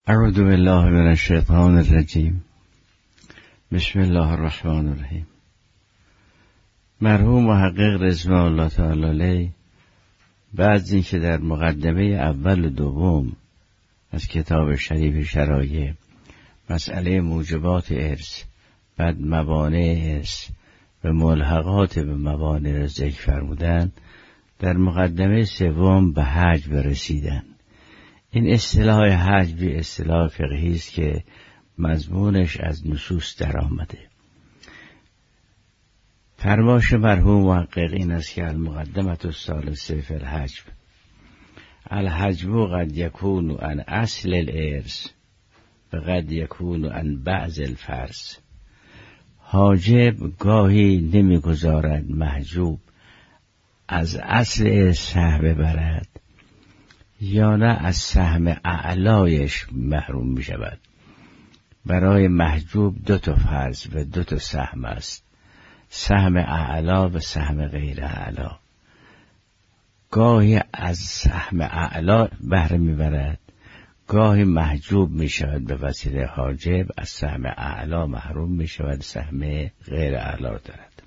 اعوذ بالله من الشیطان الرجیم. بسم الله الرحمن الرحیم. مرحوم محقق رضوان الله تعالی علیه بعد از اینکه در مقدمه اول و دوم از کتاب شریف شرایع مسئله موجبات ارث، بعد موانع ارث و ملحقات به موانع را ذکر فرمودند، در مقدمه سوم به حجب رسیدند. این اصطلاح حجب اصطلاح فقهی است که مضمونش از نصوص در آمده. فرمایش مرحوم محقق این است که المقدمة الثالثة فی الحجب، الحجب قد یکون عن اصل الارث و قد یکون عن بعض الفرض. حاجب گاهی نمیگذارد محجوب از اصل ارث سهم ببرد یا نه از سهم اعلایش محروم می شود. برای محجوب دو تا فرض و دو تا سهم است، سهم اعلا و سهم غیر اعلا. گاهی از سهم اعلا بهره می برد، گاهی محجوب می شود به وسیله حاجب، از سهم اعلا محروم می شود، سهم غیر اعلا دارد.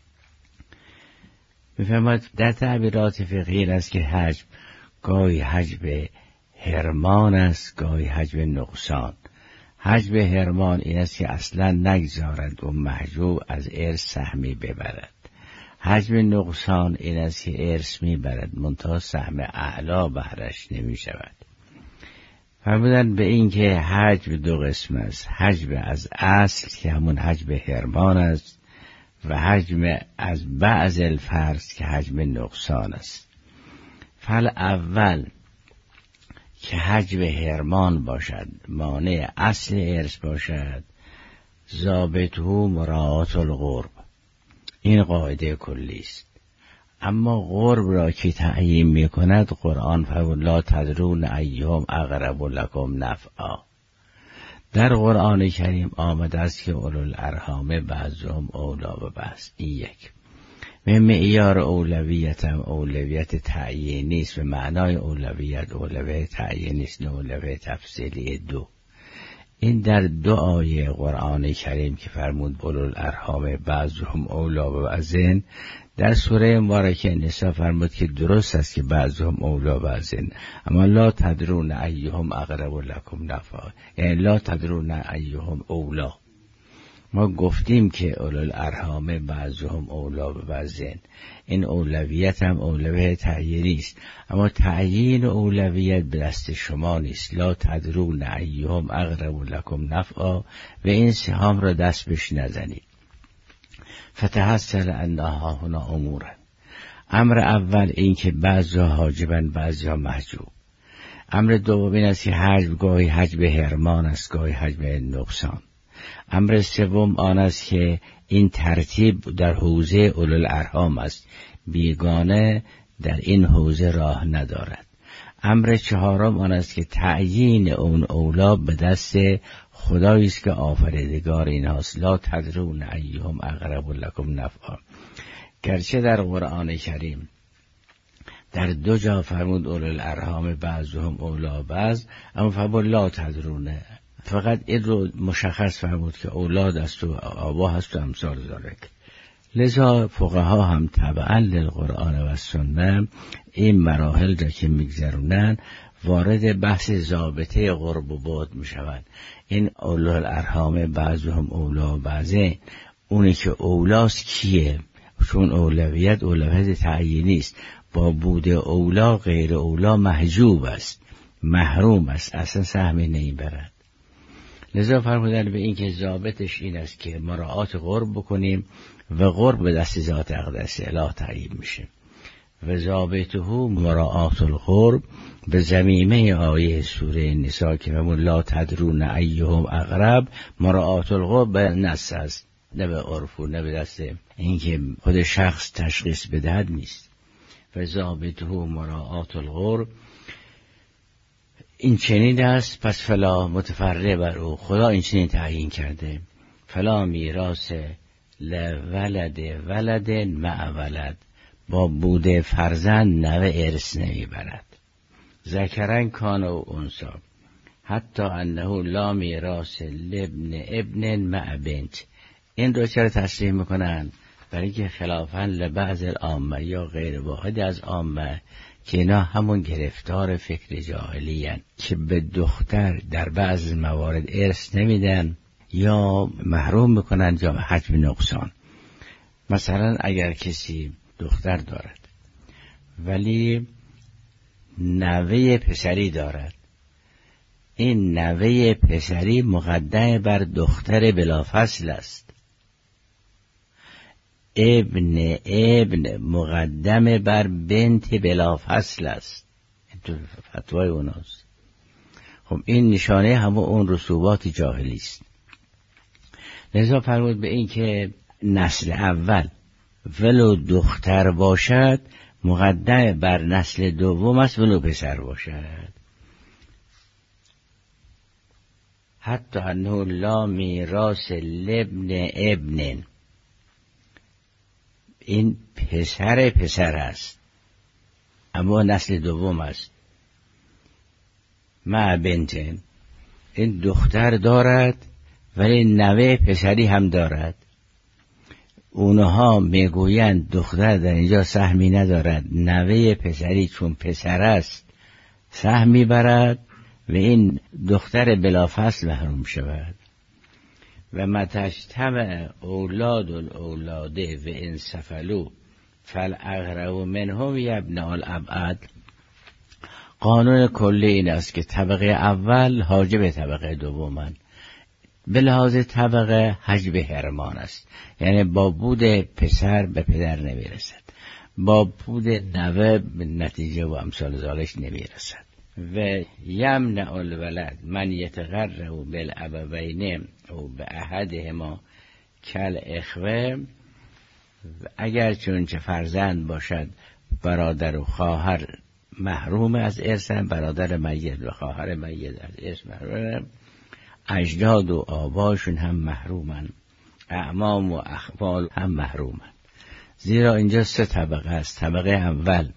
می فهمد در تعبیرات فقهی است که حجب گاهی حجب حرمان است، گاهی حجب نقصان. حجب حرمان این است که اصلا نگذارد و محجوب از ارث سهمی ببرد. حجب نقصان این است که ارث میبرد منتها سهم اعلا بهرش نمی شود. فرمودن به این که حجب دو قسم است، حجب از اصل که همون حجب حرمان است و حجب از بعض الفرض که حجب نقصان است. فل اول که حجب حرمان باشد، مانع اصل ارث باشد، ضابطه مراعات القرب. این قاعده کلی است. اما قرب را که تعیین می کند قرآن فرمود لا تدرون ایهم اقرب لکم نفعا. در قرآن کریم آمده است که اولو الارحام بعضهم اولی ببعض. این یک. و معیار اولویت هم اولویت تعیینی است. و معنای اولویت اولویت تعیینی است، نه اولویت تفصیلی. دو، این در دو آیه قرآن کریم که فرمود اولو الارحام بعضهم اولی ببعض، در سوره مبارکه نساء فرمود که درست است که بعضهم اولی بعض، اما لا تدرون ایهم اقرب لکم نفعا، یعنی لا تدرون ایهم اولی. ما گفتیم که اولو الارحام بعضهم اولی ببعض، این اولویت هم اولویت تعیینی است، اما تعیین اولویت به دست شما نیست. لا تدرون ایهم اقرب لکم نفعا، و این سهام را دست بش نزنید. فتحصل انها هنا امورا. امر اول این که بعضا حاجبن بعضا محجوب. امر دوم این است که حجب گاهی حجب حرمان است، گاهی حجب نقصان. امر سوم آن است که این ترتیب در حوزه اولو الارحام است، بیگانه در این حوزه راه ندارد. امر چهارم آن است که تعیین اون اولا به دست خدایی است که آفریدگار اینهاست. لا تدرون ایهم اقرب لکم نفعا. گرچه در قرآن کریم در دو جا فرمود اولو الارحام بعضهم اولی بعض، اما فرمود لا تدرون، فقط این رو مشخص فرمود که اولاد است و آبا هست و امثال ذالک. لذا فقها هم تبعا للقرآن و سنت این مراحل را که میگذرونن وارد بحث ضابطه قرب و بعد میشوند. این اولو الارحام بعضهم اولی بعض، اونی که اولاست کیه؟ چون اولویت تعیینی است، با بود اولا غیر اولا محجوب است، محروم است، اصلا سهمی نمیبرد. لذا فرمودن به این که ضابطش این است که مراعات قرب بکنیم و قرب به دست ذات اقدس اله تعیین میشه. و ضابطه مراعات القرب به ضمیمه آیه سوره نساء که فرمود لا تدرون ایهم اقرب، مراعات القرب به نص است، نه به عرف و نه به دست اینکه خود شخص تشخیص بدهد نیست. و ضابطه مراعات القرب این چنین است، پس فلا متفرع بر او، خدا این چنین تعیین کرده. فلا میراث لولد ولد مع ولد، با بوده فرزند نوه ارث نمیبرد. ذکرن کان و انثی، حتی انه لا میراث لابن ابن مع بنت. این رو چرا تصریح میکنن؟ برای که خلافاً لبعض العامه یا غیر واحد از عامه که اینا همون گرفتار فکر جاهلی هن که به دختر در بعض موارد ارث نمیدن یا محروم میکنن یا حجب نقصان. مثلا اگر کسی دختر دارد ولی نوه پسری دارد، این نوه پسری مقدم بر دختر بلافصل است، ابن مقدم بر بنت بلافصل است. این تو فتوای اوناست. خب این نشانه همه اون رسوبات جاهلی است. لذا فرمود به این که نسل اول ولو دختر باشد مقدم بر نسل دوم است ولو پسر باشد. حتی انه لا میراث لابن ابن، این پسر است اما نسل دوم است. مع بنتن، این دختر دارد ولی نوه پسری هم دارد. اونها میگویند دختر در اینجا سهمی ندارد، نوه پسری چون پسر است سهمی برد و این دختر بلافصل محروم شود. و متجتمع اولاد الاولاده و انسفلو فالاقرب منهم یبنی الابعد. قانون کلی این است که طبقه اول حاجب طبقه دومن. به لحاظ طبقه حجب حرمان است، یعنی با بود پسر به پدر نمیرسد، با بود نوه به نتیجه و امثال ذالک نمیرسد. و یمنع الولد من یتقرب بالابوین او به احدهما کل اخوه. اگر چونچه فرزند باشد برادر و خواهر محروم از ارثن، برادر میت و خواهر میت از ارث محروم، اجداد و آباشون هم محرومن، اعمام و اخوال هم محرومن. زیرا اینجا سه طبقه است. طبقه اول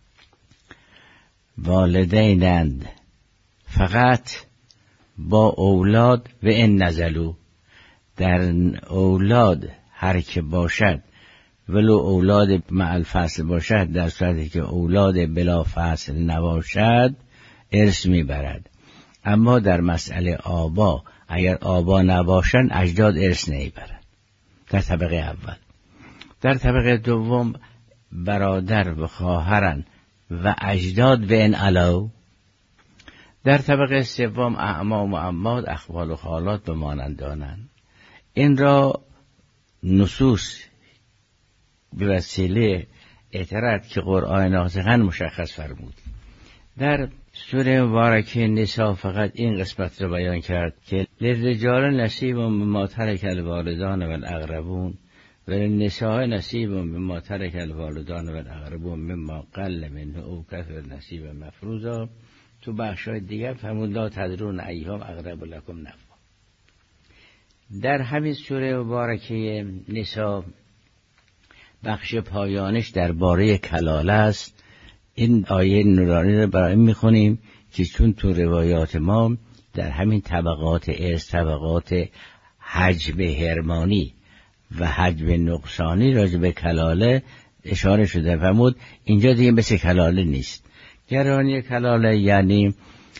والدینند فقط با اولاد و ان نزلو، در اولاد هر که باشد ولو اولاد مع الفصل باشد، در صورتی که اولاد بلا فصل نباشد ارث میبرد. اما در مسئله آبا اگر آبا نباشن اجداد ارث نمیبرد. در طبقه اول. در طبقه دوم برادر و خواهرن و اجداد و ان علاو. در طبقه سوم اعمام و عمات اخوال و خالات به مانندانند. این را نصوص به وسیله اعتراض که قرآن ناسخاً مشخص فرمود. در سوره مبارکه نساء فقط این قسمت را بیان کرد که للرجال نصیب مما ترک الوالدان و الاقربون و للنساء نصیب مما ترک الوالدان و الاقربون مما قل منه او کثر نصیب مفروضا. تو بخشای دیگر فرمود لا تدرون ایهم اقرب لکم نفعا. در همین سوره مبارکه نساء بخش پایانش درباره کلاله است. این آیه نورانی رو برای میخونیم که چون تو روایات ما در همین طبقات ارث، طبقات حجب حرمانی و حجب نقصانی راجع به کلاله اشاره شده. فرمود اینجا دیگه مثل کلاله نیست. گرانی کلاله یعنی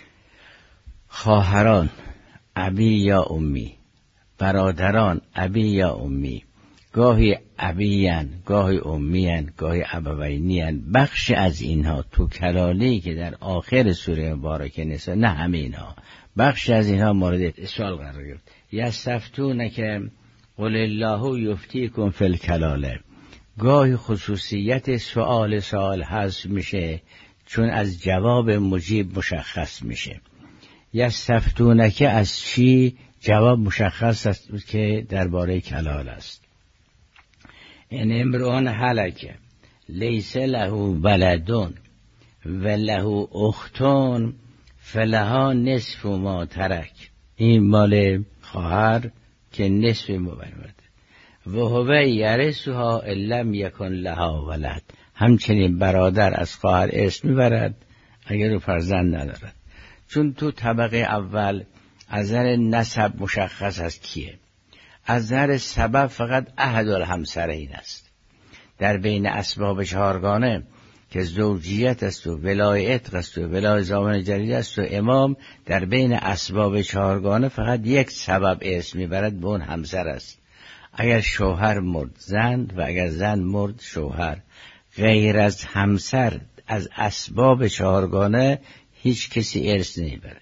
خواهران ابی یا امی، برادران ابی یا امی، گاهی ابیان، گاهی امیان، گاهی ابوینیان. بخش از اینها تو کلالی که در آخر سوره مبارکه نساء، نه همه اینها، بخش از اینها مورد سوال قرار گرفت. یستفتونک قل الله یفتیکم فی الکلاله. گاهی خصوصیت سؤال حذف میشه چون از جواب مجیب مشخص میشه. یستفتونک از چی؟ جواب مشخص است که درباره کلال است. این امرؤ هلک لیس له ولدون و له اختون فلها نصف ما ترک. این مال خواهر که نصف ما برد. و هو یرثها ان لم یکن لها ولد. همچنین برادر از خواهر ارث میبرد اگر او فرزند ندارد. چون تو طبقه اول از نظر نسب مشخص است کیه، از نظر سبب فقط احد الهمسرین است. در بین اسباب چهارگانه که زوجیت است و ولایت است و ولای زامن جدید است و امام، در بین اسباب چهارگانه فقط یک سبب اسم میبرد، به اون همسر است. اگر شوهر مرد زن و اگر زن مرد شوهر، غیر از همسر از اسباب چهارگانه هیچ کسی ارث نمیبرد.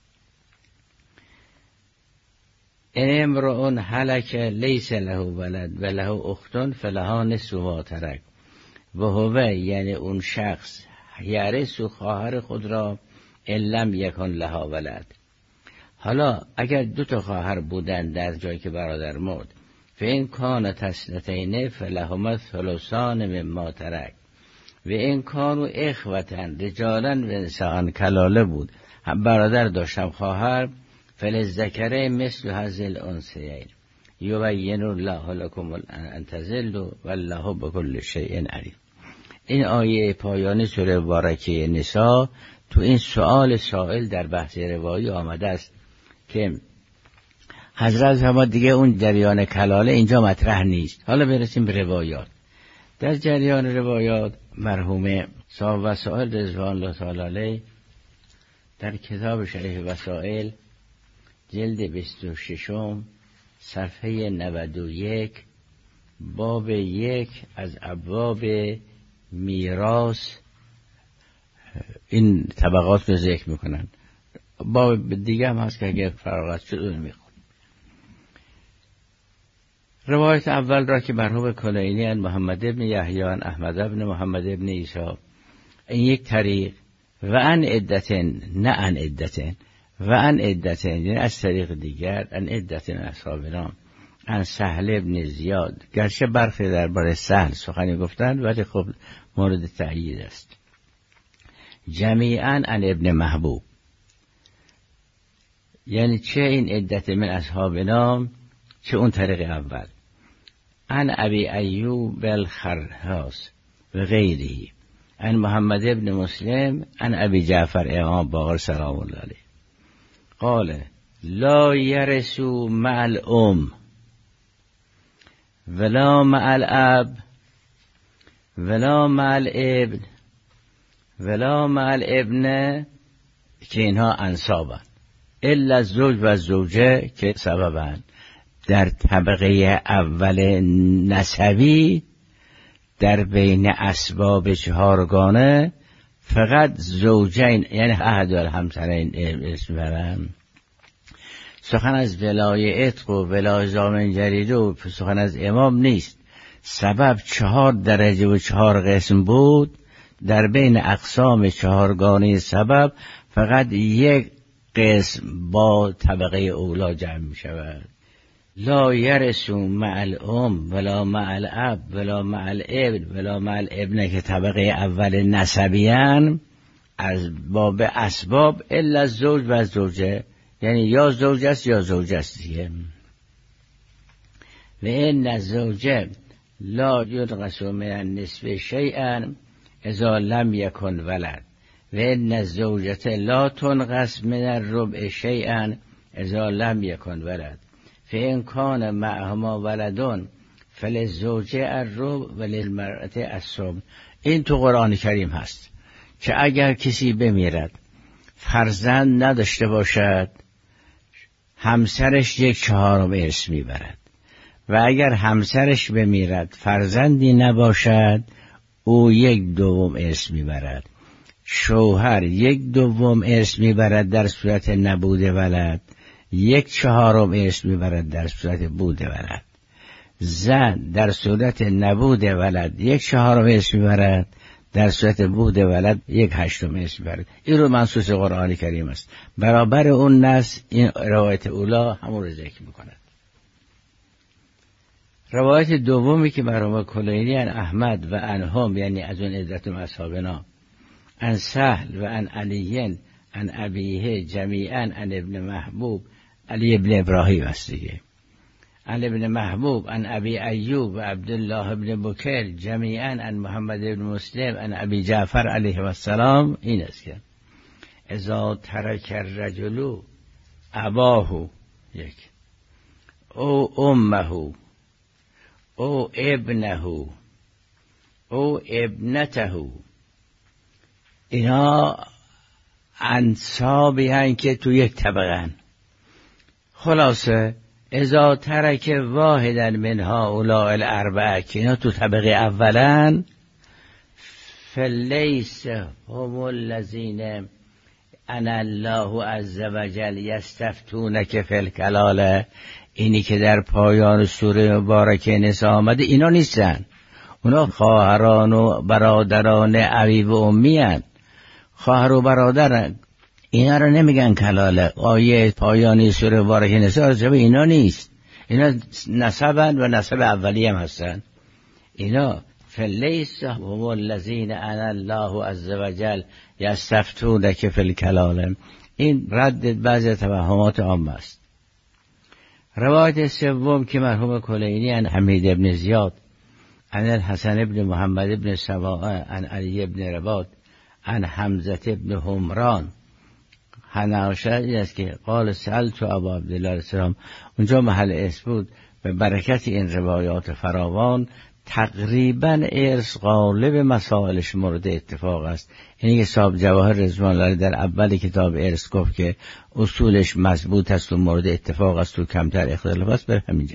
ان امرؤ هلک لیس له ولد و له اخت فلها نصف ما ترک و هو، یعنی اون شخص، یرث خواهر خود را ان لم یکن لها ولد. حالا اگر 2 خواهر بودن در جایی که برادر مرد، فین کانت اثنتین فلهما الثلثان مما ترک و این کانوا اخوة رجالا و نساء، کلاله بود، هم برادر داشتم خواهر، فللذکر مثل هذه الانثیین یبین الله لکم ان تضلوا والله بكل شیء علیم. این آیه پایانی سوره مبارکه نساء تو این سؤال سائل در بحث روایی آمده است که حضرت ما دیگه اون جریان کلاله اینجا مطرح نیست. حالا برسیم به روایات. در جریان روایات مرحوم صاحب وسائل رضوان الله تعالی علیه در کتاب شریح وسائل جلد 26 صفحه 91 باب 1 از ابواب میراث این طبقات رو ذکر میکنن. باب دیگه هم هست که اگر فراغت شد اون میخونیم. روایت اول را که مرحوم کلینی ان محمد ابن یحیی ان احمد ابن محمد ابن عیسی، این یک طریق، و ان عدتن، نه ان عدتن، و ان عدتن یعنی از طریق دیگر ان عدتن اصحابنا ان سهل ابن زیاد، گرچه برخی درباره سهل سخنی گفتند ولی خب مورد تأیید است. جمیعا ان ابن محبوب، یعنی چه این عدت من اصحابنا چه اون طریق اول. ان ابی ایوب الخرهاس و غیره ان محمد ابن مسلم ان ابی جعفر امام باقر سلام الله علیه قال لا یرثوا مع الام ولا مع الاب ولا مع الابن ولا مع الابن، که اینها انسابن، الا الزوج و الزوجه که سببن. در طبقه اول نسبی در بین اسباب چهارگانه فقط زوجین یعنی احد الهمسرین اسم برن. سخن از ولای عتق و ولای زامن جدید و سخن از امام نیست. سبب 4 درجه و 4 قسم بود. در بین اقسام چهارگانه سبب فقط یک قسم با طبقه اولا جمع می شود. لا یرثوا مع الام ولا مع الاب ولا مع الابن ولا مع الابن که طبقه اول نسبیان از باب اسباب الا الزوج و الزوجه، یعنی یا زوج است یا زوجه است دیگه. و این الزوجه لا ينقص من النصف شیئا اذا لم یکن ولد و این الزوجه لا تنقص من الربع شیئا اذا لم یکن ولد فإن كان معهما ولدون فللزوجه الربع وللمرأة الثمن. این تو قرآن کریم هست که اگر کسی بمیرد فرزند نداشته باشد همسرش 1/4 ارث میبرد و اگر همسرش بمیرد فرزندی نباشد او 1/2 ارث میبرد. شوهر 1/2 ارث میبرد در صورت نبود ولد، 1/4 ارث میبرد در صورت بود ولد. زن در صورت نبود ولد 1/4 ارث میبرد، در صورت بود ولد 1/8 ارث میبرد. این رو منصوص قرآن کریم است. برابر اون نص این روایت اولا همون رو ذکر میکند. روایت دومی که مرحوم کلینی ان احمد و انهم، یعنی از اون عدت اصحابنا، ان سهل و ان علیین ان ابیه جمیعا ان ابن محبوب علی ابن ابراهیم است دیگه، ان ابن محبوب ان ابی ایوب و عبدالله ابن بکر جمیعا ان محمد ابن مسلم ان ابی جعفر علیه السلام. این است که اذا ترک الرجل اباه، یک، او امه او ابنه او ابنته، اینا انسابی هن که تو یک طبقه هن. خلاصه اذا ترک واحدا من هؤلاء الاربعه که اینا تو طبقه اولن، فلیس هم الذین انا الله عز وجل یستفتونک فی الکلاله، اینی که در پایان سوره مبارکه نساء آمده اینا نیستن. اونا خواهران و برادران ابی و امی هن، خواهر و برادرن، اینا رو نمیگن کلاله. آیه پایانی سوره مبارکه نساء جواب اینا نیست، اینا نسبن و نسب اولی هم هستن. اینا فلیس هم الذین انا الله عز وجل یستفتونک فی الکلاله، این رد بعضی توهمات عامه است. روایت سوم که مرحوم کلینی عن حمید ابن زیاد عن الحسن ابن محمد ابن سواء عن علی ابن رباط عن حمزه ابن همران حناشه است که قال سألت ابا عبدالله السلام، اونجا محل اسم بود. به برکت این روایات فراوان تقریبا ارث غالب مسائلش مورد اتفاق است. اینی که صاحب جواهر رضوان الله در اول کتاب ارث گفت که اصولش مضبوط است و مورد اتفاق است و کمتر اختلاف است، بر همینجا.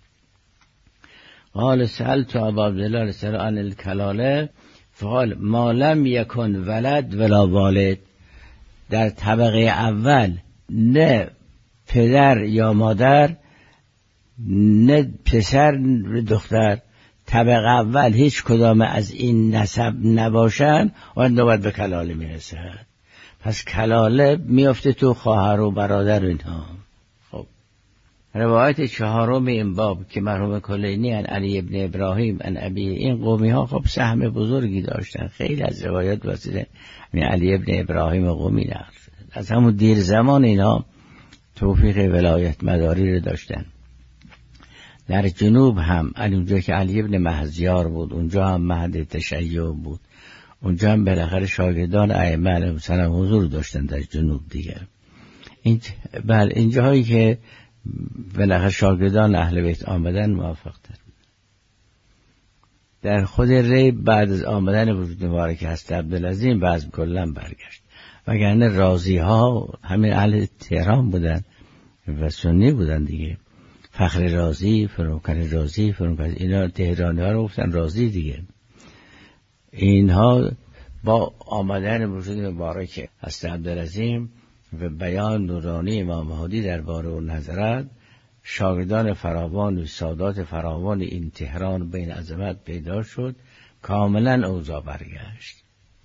قال سألت ابا عبدالله السلام عن الکلاله فقال ما لم یکن ولد ولا والد، در طبقه اول نه پدر یا مادر نه پسر نه دختر، طبقه اول هیچ کدام از این نسب نباشن و نوبت به کلاله میرسه. پس کلاله میفته تو خواهر و برادر اینها. خب روایت چهارم این باب که مرحوم کلینی عن علی ابن ابراهیم عن ابی، این قومی ها خب سهم بزرگی داشتن، خیلی از روایات واسه علی ابن ابراهیم قومی نقل از همون دیر زمان اینا توفیق ولایت مداری رو داشتن. در جنوب هم اونجا که علی ابن مهزیار بود، اونجا هم مهد تشیع بود، اونجا هم بالاخره شاگردان ائمه علیهم السلام حضور داشتن در جنوب دیگه. این جاهایی که بالاخره شاگردان اهل بیت آمدن موفق تر. در خود ری بعد از آمدن وجود مبارک حضرت عبدالعظیم بعض کلن برگشت، وگرنه رازی ها همین اهل تهران بودن و سنی بودن دیگه. فخر رازی، فروکن رازی، اینا تهرانی ها رو گفتن رازی دیگه. اینها با آمدن وجود مبارک حضرت عبدالعظیم و بیان نورانی امام مهدی درباره اون حضرت، شاگردان فراوان و سادات فراوان این تهران بین عظمت پیدا شد، کاملا اوضاع برگشت.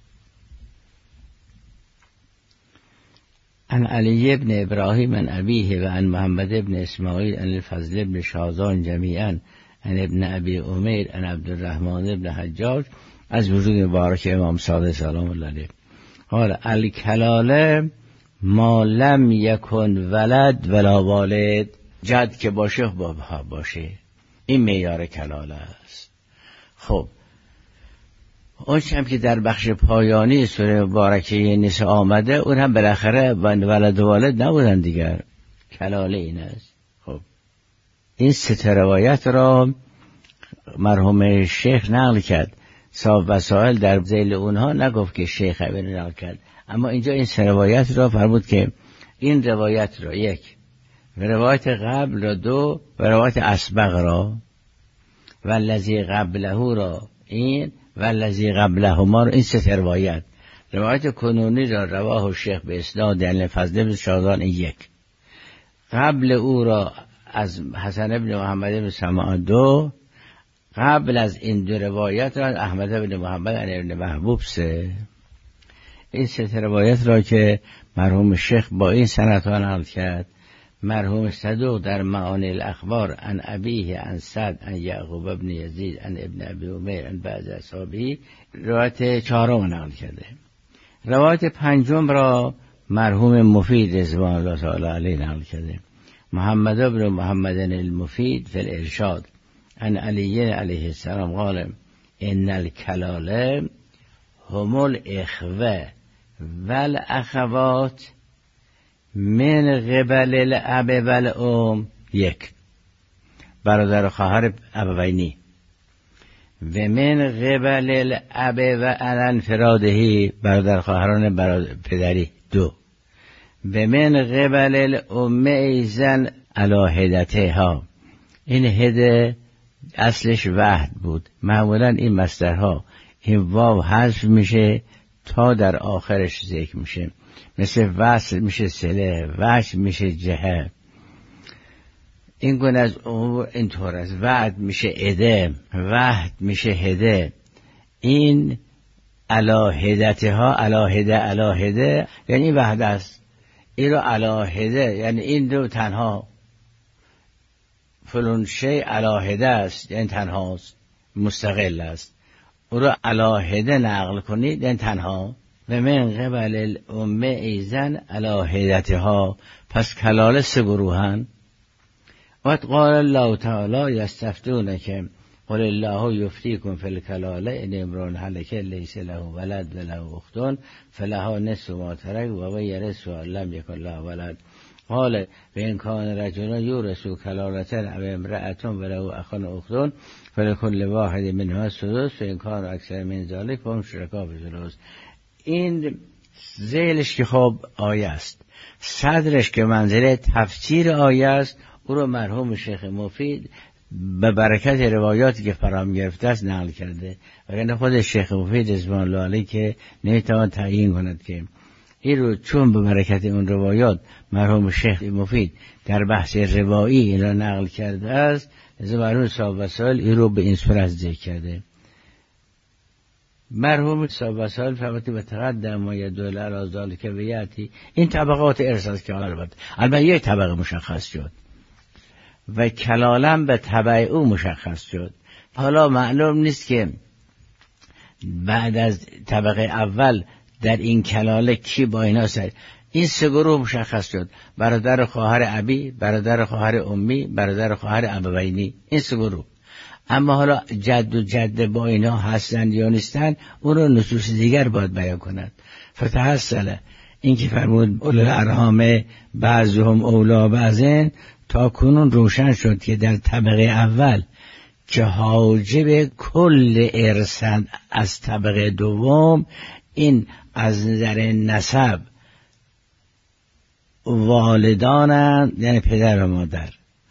عن علی ابن ابراهیم عن ابیه و عن محمد ابن اسماعیل عن الفضل ابن شازان جمیعا عن ابن ابی امیر عن عبدالرحمن ابن حجاج از وجود مبارک امام صادق سلام الله علیه قال الکلاله ما لم یکن ولد ولا والد، جد که باشه بابا باشه، این معیار کلاله است. خب اون هم که در بخش پایانی سوره مبارکه نساء آمده، اون هم بالاخره ولد و والد نبودن دیگر، کلاله این است. خب این سه روایت را مرحوم شیخ نقل کرد. صاحب وسائل در ذیل اونها نگفت که شیخ ابن نقل کرد، اما اینجا این سه روایت را فرمود که این روایت را یک، و روایت قبل را دو، و روایت اسبق را و الذی قبله را این و الذی قبلهما را، این سه روایت. روایت کنونی را رواه الشیخ به اسناد عن فضل بن شازان یک، قبل او را از حسن ابن محمد بن سماع دو، قبل از این دو روایت را احمد بن محمد عن ابن محبوب سه. این سه روایت را که مرحوم شیخ با این سندها نقل کرد، مرحوم صدوق در معانی الاخبار عن ابیه عن سعد عن یعقوب ابن یزید عن ابن ابی امیر عن بعض اصحابه روایت چهارم نقل کرده. روایت پنجم را مرحوم مفید رضوان الله تعالی علیه نقل کرده، محمد ابن محمد المفید فی الارشاد عن علی علیه السلام قال ان الکلاله هم الاخوه والاخوات من قبل الاب والام یک، برادر و خواهر ابوینی، و من قبل الاب و علی انفرادهی، برادر خواهران پدری دو، و من قبل الام ایزن علی هدتها. این هده اصلش وحد بود، معمولا این مصدرها این واو حذف میشه تا در آخرش ذکر میشه، مثل وصل میشه صله، وجه میشه جهه. این گونه از امور اینطور است. وعد میشه عده، وحد میشه هده. این علاهدتها، علاهده یعنی وحد است. این رو علاهده یعنی این دو تنها، فلان شی علاهده است یعنی تنهاست، مستقل است. او رو علاهده نقل کنید یعنی تنها. و من قبل الام ایزن علاهدتها، پس کلاله سه گروهن. وقت قال الله تعالی یستفتونک قل الله یفتیکم فی الکلاله ان امرؤ هلک لیس له ولد وله اخت فلها نصف ما ترک و یرث لم یکن له ولد. قال و ان کان رجل یورث کلالة او امرأة وله اخ و اخت فلکل واحد منهما السدس و ان کان اکثر من ذلک فهم شرکا فی الثلث. این ذیلش که خب آیه است، صدرش که منزله تفسیر آیه است، او رو مرحوم شیخ مفید به برکت روایاتی که فراهم گرفته است نقل کرده. وگرنه خود شیخ مفید رضوان الله علیه که نمیتوان تعیین کند که این رو، چون به برکت اون روایات مرحوم شیخ مفید در بحث روایی این را نقل کرده است، از مرحوم صاحب وسائل این رو به این صورت ذکر کرده. مرحوم صاحب وسائل فرموده به تقدم ما یدل علی ذلک و یاتی. این طبقات ارث است که البته یک طبقه مشخص شد و کلالم به تبع او مشخص شد. حالا معلوم نیست که بعد از طبقه اول در این کلاله کی با اینا سر. این سه گروه مشخص شد: برادر خواهر ابی، برادر خواهر امی، برادر خواهر ابوینی. این سه گروه. اما حالا جد و جده با اینا هستند یا نیستند، اون رو نصوص دیگر باید بیان کند. فتحصل این که فرمود اولو الارحام بعضهم اولی بعضن، تا کنون روشن شد که در طبقه اول که حاجب کل ارثند از طبقه دوم، این از نظر نسب والدانند، یعنی پدر و مادر،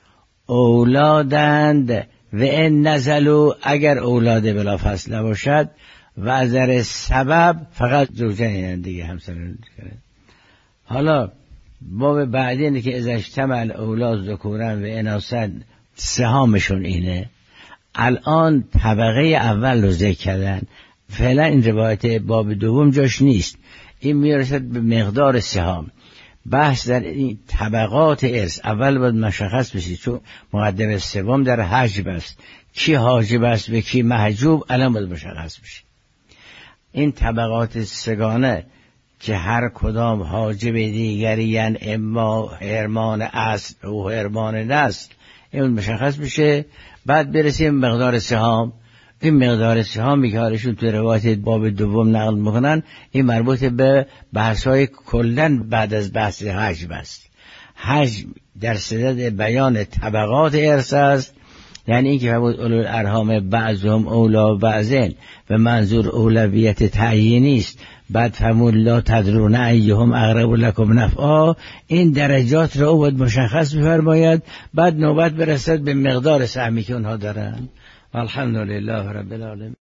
اولادند و ان نزلوا، اگر اولاد بلا فصل نباشد، و از نظر سبب فقط زوجین دیگه همسران. حالا باب بعدی اینه که اذا اجتمع الاولاد ذکورا و اناثا، سهامشون اینه. الان طبقه اول رو ذکر کردن، فعلا این روایت باب دوم جاش نیست، این میرسد به مقدار سهام. بحث در این طبقات ارث اول باید مشخص بشید، چون مقدمه سوم در حجب است، کی حاجب است و کی محجوب الان باید مشخص بشید. این طبقات سگانه که هر کدام حاجب دیگری، یعنی اما حرمان اصل و حرمان نسل، این مشخص بشه. بعد برسیم مقدار سهام. این مقدار سهامی که حالشون تو روایت باب دوم نقل میکنن، این مربوط به بحث‌های کلن بعد از بحث حجب است. حجب در صدد بیان طبقات ارث است، یعنی این که فرمود اولو الارحام بعضهم اولی بعضن، و منظور اولویت تعیینی است. بعد فرمود لا تدرون ایهم اقرب لکم نفعا، این درجات را او باید مشخص بفرماید. بعد نوبت برسد به مقدار سهمی که اونها دارن. الحمدلله رب العالمین.